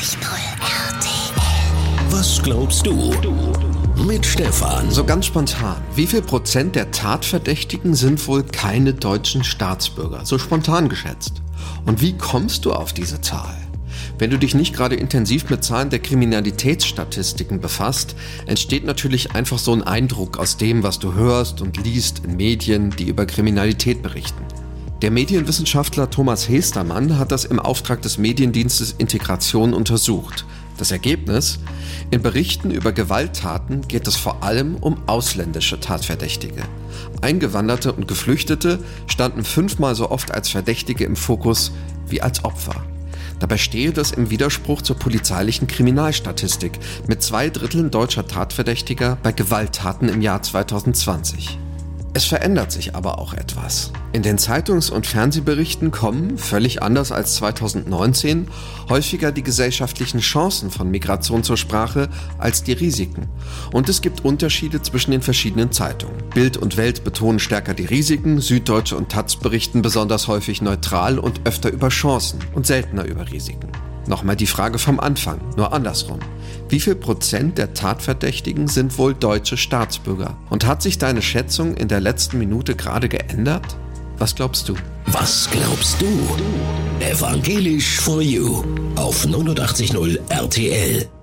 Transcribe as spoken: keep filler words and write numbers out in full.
R T L. Was glaubst du? Mit Stefan. So ganz spontan. Wie viel Prozent der Tatverdächtigen sind wohl keine deutschen Staatsbürger? So spontan geschätzt. Und wie kommst du auf diese Zahl? Wenn du dich nicht gerade intensiv mit Zahlen der Kriminalitätsstatistiken befasst, entsteht natürlich einfach so ein Eindruck aus dem, was du hörst und liest in Medien, die über Kriminalität berichten. Der Medienwissenschaftler Thomas Hestermann hat das im Auftrag des Mediendienstes Integration untersucht. Das Ergebnis? In Berichten über Gewalttaten geht es vor allem um ausländische Tatverdächtige. Eingewanderte und Geflüchtete standen fünfmal so oft als Verdächtige im Fokus wie als Opfer. Dabei stehe das im Widerspruch zur polizeilichen Kriminalstatistik mit zwei Dritteln deutscher Tatverdächtiger bei Gewalttaten im Jahr zwanzig zwanzig. Es verändert sich aber auch etwas. In den Zeitungs- und Fernsehberichten kommen, völlig anders als zwanzig neunzehn, häufiger die gesellschaftlichen Chancen von Migration zur Sprache als die Risiken. Und es gibt Unterschiede zwischen den verschiedenen Zeitungen. Bild und Welt betonen stärker die Risiken, Süddeutsche und Taz berichten besonders häufig neutral und öfter über Chancen und seltener über Risiken. Nochmal die Frage vom Anfang, nur andersrum. Wie viel Prozent der Tatverdächtigen sind wohl deutsche Staatsbürger? Und hat sich deine Schätzung in der letzten Minute gerade geändert? Was glaubst du? Was glaubst du? Evangelisch for You auf neunundachtzig Komma null R T L.